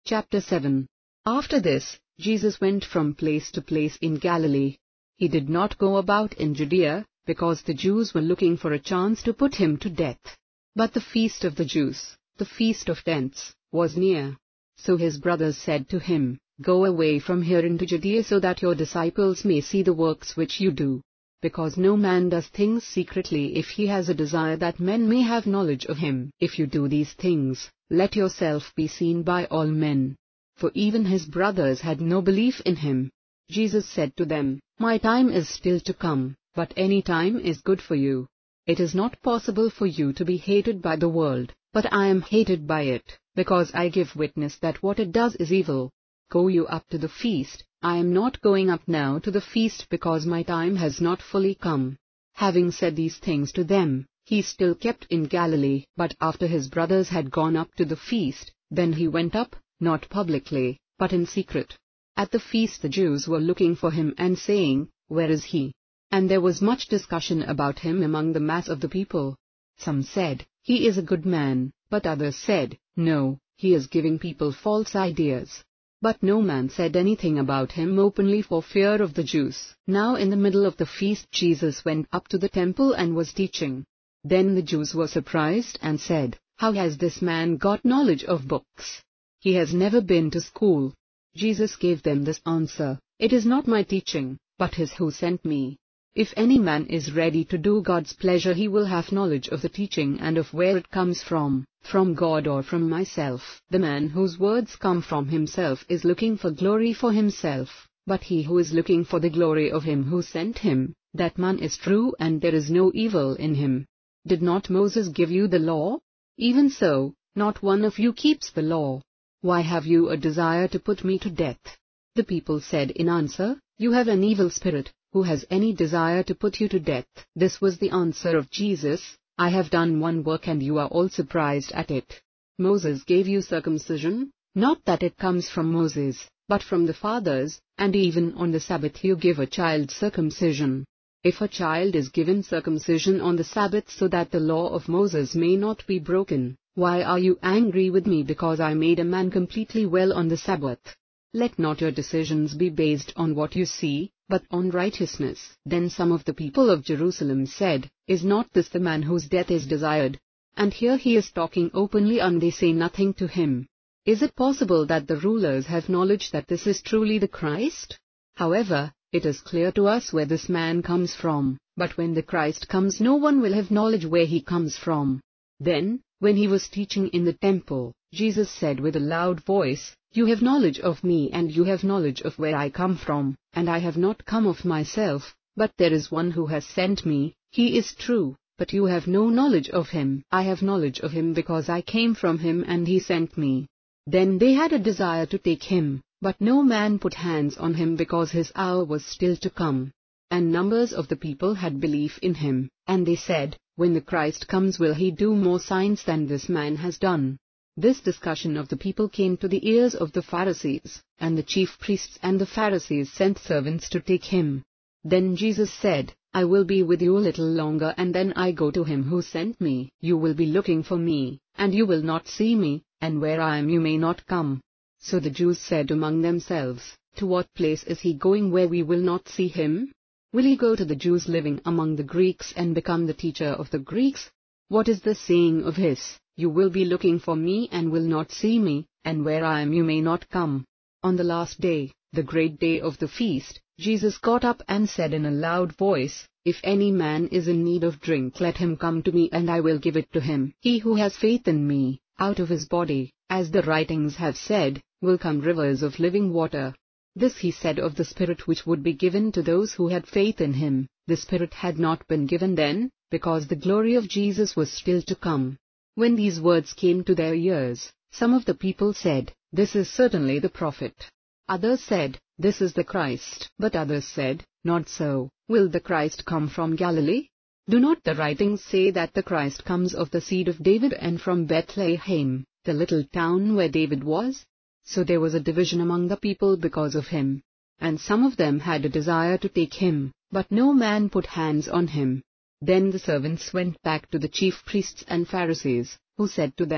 Chapter 7. After this, Jesus went from place to place in Galilee. He did not go about in Judea, because the Jews were looking for a chance to put him to death. But the feast of the Jews, the Feast of Tents, was near. So his brothers said to him, "Go away from here into Judea so that your disciples may see the works which you do. Because no man does things secretly if he has a desire that men may have knowledge of him. If you do these things, let yourself be seen by all men." For even his brothers had no belief in him. Jesus said to them, "My time is still to come, but any time is good for you. It is not possible for you to be hated by the world, but I am hated by it, because I give witness that what it does is evil. Go you up to the feast. I am not going up now to the feast because my time has not fully come." Having said these things to them, he still kept in Galilee. But after his brothers had gone up to the feast, then he went up, not publicly, but in secret. At the feast the Jews were looking for him and saying, "Where is he?" And there was much discussion about him among the mass of the people. Some said, "He is a good man," but others said, "No, he is giving people false ideas." But no man said anything about him openly for fear of the Jews. Now in the middle of the feast Jesus went up to the temple and was teaching. Then the Jews were surprised and said, "How has this man got knowledge of books? He has never been to school." Jesus gave them this answer, "It is not my teaching, but his who sent me. If any man is ready to do God's pleasure, he will have knowledge of the teaching and of where it comes from God or from myself. The man whose words come from himself is looking for glory for himself, but he who is looking for the glory of him who sent him, that man is true and there is no evil in him. Did not Moses give you the law? Even so, not one of you keeps the law. Why have you a desire to put me to death?" The people said in answer, "You have an evil spirit. Who has any desire to put you to death?" This was the answer of Jesus, "I have done one work and you are all surprised at it. Moses gave you circumcision, not that it comes from Moses, but from the fathers, and even on the Sabbath you give a child circumcision. If a child is given circumcision on the Sabbath so that the law of Moses may not be broken, why are you angry with me because I made a man completely well on the Sabbath? Let not your decisions be based on what you see, but on righteousness." Then some of the people of Jerusalem said, "Is not this the man whose death is desired? And here he is talking openly and they say nothing to him. Is it possible that the rulers have knowledge that this is truly the Christ? However, it is clear to us where this man comes from, but when the Christ comes no one will have knowledge where he comes from." Then, when he was teaching in the temple, Jesus said with a loud voice, "You have knowledge of me and you have knowledge of where I come from, and I have not come of myself, but there is one who has sent me. He is true, but you have no knowledge of him. I have knowledge of him because I came from him and he sent me." Then they had a desire to take him, but no man put hands on him because his hour was still to come. And numbers of the people had belief in him, and they said, "When the Christ comes will he do more signs than this man has done?" This discussion of the people came to the ears of the Pharisees, and the chief priests and the Pharisees sent servants to take him. Then Jesus said, "I will be with you a little longer and then I go to him who sent me. You will be looking for me, and you will not see me, and where I am you may not come." So the Jews said among themselves, "To what place is he going where we will not see him? Will he go to the Jews living among the Greeks and become the teacher of the Greeks? What is the saying of his? You will be looking for me and will not see me, and where I am you may not come." On the last day, the great day of the feast, Jesus got up and said in a loud voice, "If any man is in need of drink, let him come to me and I will give it to him. He who has faith in me, out of his body, as the writings have said, will come rivers of living water." This he said of the Spirit which would be given to those who had faith in him. The Spirit had not been given then, because the glory of Jesus was still to come. When these words came to their ears, some of the people said, "This is certainly the prophet." Others said, "This is the Christ." But others said, "Not so. Will the Christ come from Galilee? Do not the writings say that the Christ comes of the seed of David and from Bethlehem, the little town where David was?" So there was a division among the people because of him. And some of them had a desire to take him, but no man put hands on him. Then the servants went back to the chief priests and Pharisees, who said to them,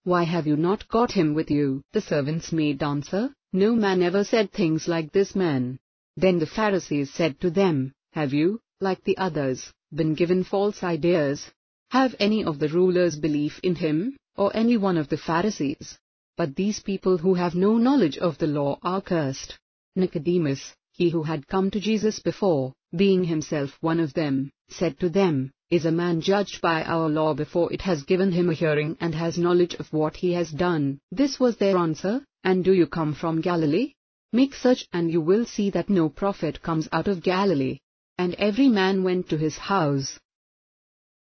Why have you not got him with you? The servants made answer, No man ever said things like this man. Then the Pharisees said to them, Have you, like the others, been given false ideas? Have any of the rulers belief in him, or any one of the Pharisees? But these people who have no knowledge of the law are cursed. Nicodemus, he who had come to Jesus before, being himself one of them, said to them, Is a man judged by our law before it has given him a hearing and has knowledge of what he has done? This was their answer. And do you come from Galilee? Make search and you will see that no prophet comes out of Galilee. And every man went to his house.